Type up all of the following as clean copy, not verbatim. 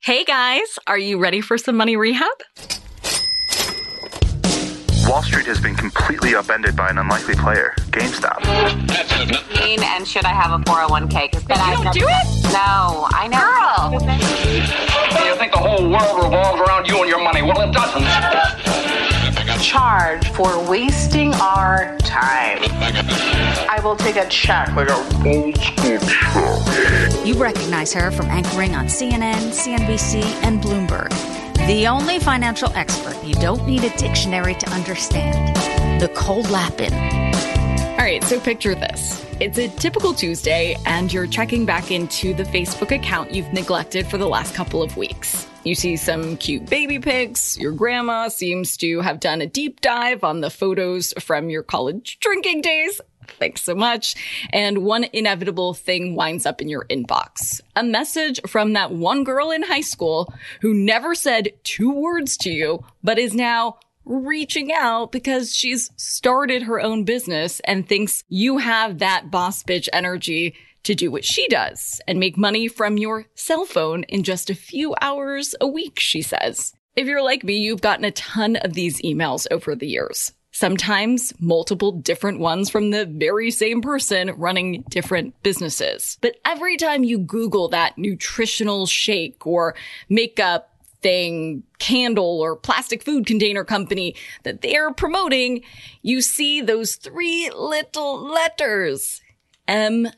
Hey guys, are you ready for some money rehab? Wall Street has been completely upended by an unlikely player, GameStop. And should I have a 401k? But you don't do it? No, I know. Girl! You think the whole world revolves around you and your money? Well, it doesn't. Charge for wasting our time. I will take a check like a old school check. You recognize her from anchoring on CNN, CNBC, and Bloomberg. The only financial expert you don't need a dictionary to understand. Nicole Lapin. All right, so picture this. It's a typical Tuesday, and you're checking back into the Facebook account you've neglected for the last couple of weeks. You see some cute baby pics. Your grandma seems to have done a deep dive on the photos from your college drinking days. Thanks so much. And one inevitable thing winds up in your inbox. A message from that one girl in high school who never said 2 words to you, but is now reaching out because she's started her own business and thinks you have that boss bitch energy to do what she does and make money from your cell phone in just a few hours a week, she says. If you're like me, you've gotten a ton of these emails over the years. Sometimes multiple different ones from the very same person running different businesses. But every time you Google that nutritional shake or makeup thing, candle, or plastic food container company that they're promoting, you see those 3 little letters, MLM.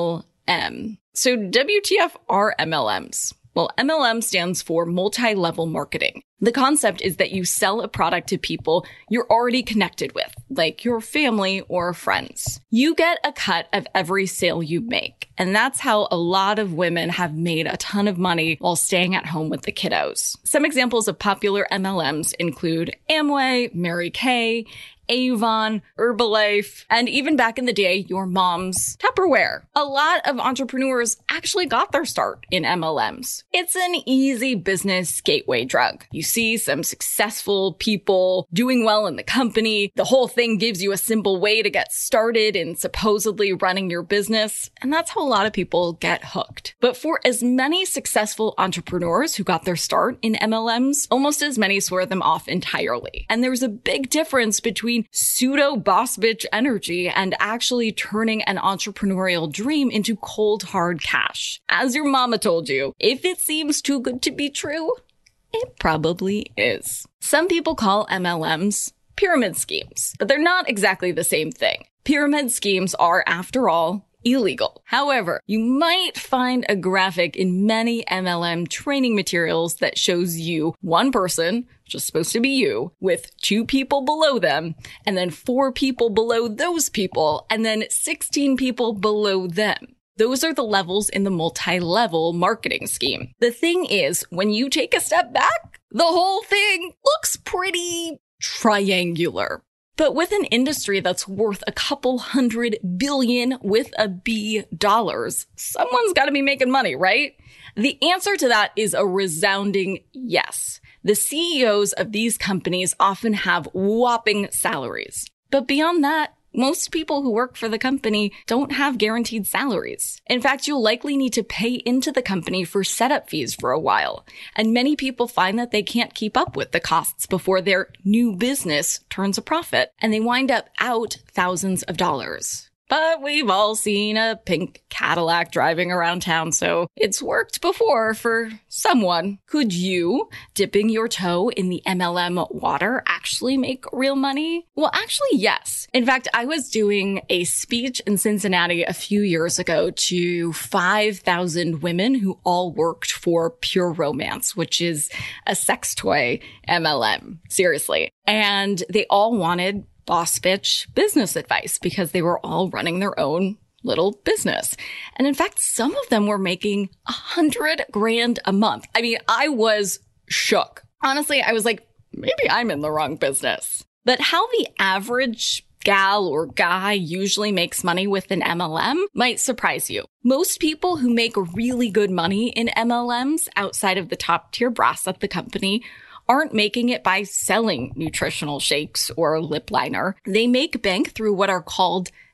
So WTF are MLMs? Well, MLM stands for multi-level marketing. The concept is that you sell a product to people you're already connected with, like your family or friends. You get a cut of every sale you make. And that's how a lot of women have made a ton of money while staying at home with the kiddos. Some examples of popular MLMs include Amway, Mary Kay, Avon, Herbalife, and even back in the day, your mom's Tupperware. A lot of entrepreneurs actually got their start in MLMs. It's an easy business gateway drug. You see some successful people doing well in the company. The whole thing gives you a simple way to get started in supposedly running your business. And that's how a lot of people get hooked. But for as many successful entrepreneurs who got their start in MLMs, almost as many swear them off entirely. And there's a big difference between pseudo boss bitch energy and actually turning an entrepreneurial dream into cold hard cash. As your mama told you, if it seems too good to be true, it probably is. Some people call MLMs pyramid schemes, but they're not exactly the same thing. Pyramid schemes are, after all, illegal. However, you might find a graphic in many MLM training materials that shows you one person, which is supposed to be you, with 2 people below them, and then 4 people below those people, and then 16 people below them. Those are the levels in the multi-level marketing scheme. The thing is, when you take a step back, the whole thing looks pretty triangular. But with an industry that's worth a couple $100 billion with a B dollars, someone's got to be making money, right? The answer to that is a resounding yes. The CEOs of these companies often have whopping salaries. But beyond that, most people who work for the company don't have guaranteed salaries. In fact, you'll likely need to pay into the company for setup fees for a while. And many people find that they can't keep up with the costs before their new business turns a profit, and they wind up out thousands of dollars. But we've all seen a pink Cadillac driving around town, so it's worked before for someone. Could you, dipping your toe in the MLM water, actually make real money? Well, actually, yes. In fact, I was doing a speech in Cincinnati a few years ago to 5,000 women who all worked for Pure Romance, which is a sex toy MLM. Seriously. And they all wanted boss bitch business advice because they were all running their own little business. And in fact, some of them were making $100,000 a month. I mean, I was shook. Honestly, I was like, maybe I'm in the wrong business. But how the average gal or guy usually makes money with an MLM might surprise you. Most people who make really good money in MLMs outside of the top tier brass at the company aren't making it by selling nutritional shakes or lip liner. They make bank through what are called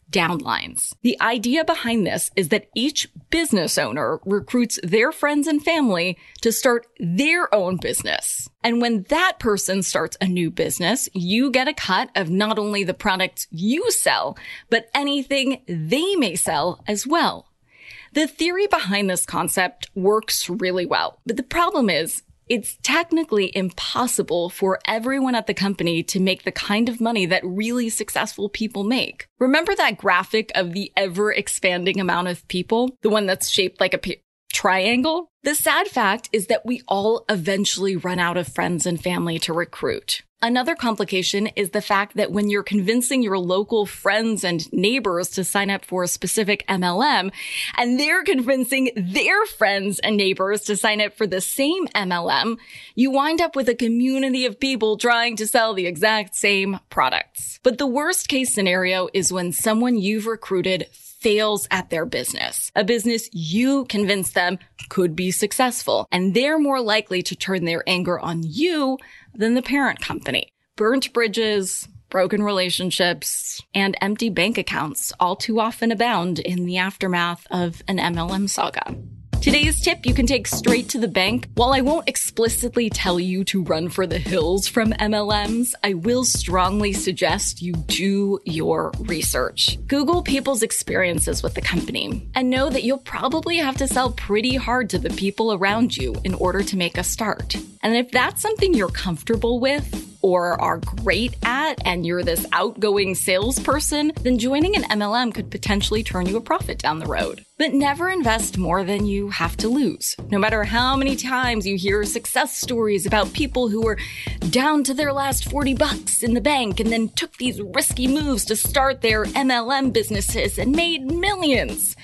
downlines. The idea behind this is that each business owner recruits their friends and family to start their own business. And when that person starts a new business, you get a cut of not only the products you sell, but anything they may sell as well. The theory behind this concept works really well, but the problem is it's technically impossible for everyone at the company to make the kind of money that really successful people make. Remember that graphic of the ever-expanding amount of people? The one that's shaped like a triangle? The sad fact is that we all eventually run out of friends and family to recruit. Another complication is the fact that when you're convincing your local friends and neighbors to sign up for a specific MLM, and they're convincing their friends and neighbors to sign up for the same MLM, you wind up with a community of people trying to sell the exact same products. But the worst case scenario is when someone you've recruited fails at their business, a business you convinced them could be successful, and they're more likely to turn their anger on you than the parent company. Burnt bridges, broken relationships, and empty bank accounts all too often abound in the aftermath of an MLM saga. Today's tip you can take straight to the bank. While I won't explicitly tell you to run for the hills from MLMs, I will strongly suggest you do your research. Google people's experiences with the company and know that you'll probably have to sell pretty hard to the people around you in order to make a start. And if that's something you're comfortable with or are great at and you're this outgoing salesperson, then joining an MLM could potentially turn you a profit down the road. But never invest more than you have to lose. No matter how many times you hear success stories about people who were down to their last $40 in the bank and then took these risky moves to start their MLM businesses and made millions.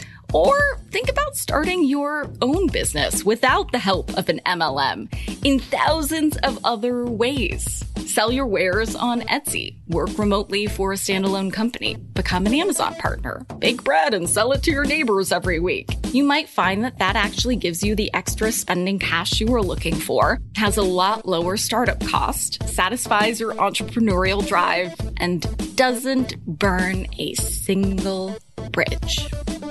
Or think about starting your own business without the help of an MLM in thousands of other ways. Sell your wares on Etsy, work remotely for a standalone company, become an Amazon partner, bake bread and sell it to your neighbors every week. You might find that that actually gives you the extra spending cash you were looking for, has a lot lower startup cost, satisfies your entrepreneurial drive, and doesn't burn a single bridge.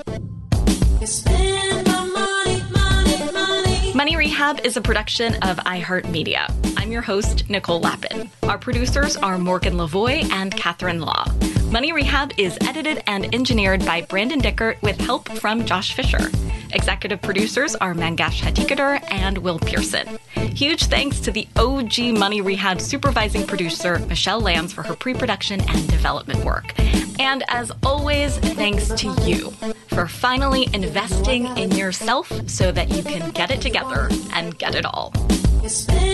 Money Rehab is a production of iHeartMedia. I'm your host, Nicole Lappin. Our producers are Morgan Lavoie and Catherine Law. Money Rehab is edited and engineered by Brandon Dickert with help from Josh Fisher. Executive producers are Mangesh Hattikudur and Will Pearson. Huge thanks to the OG Money Rehab supervising producer, Michelle Lambs, for her pre-production and development work. And as always, thanks to you for finally investing in yourself so that you can get it together and get it all.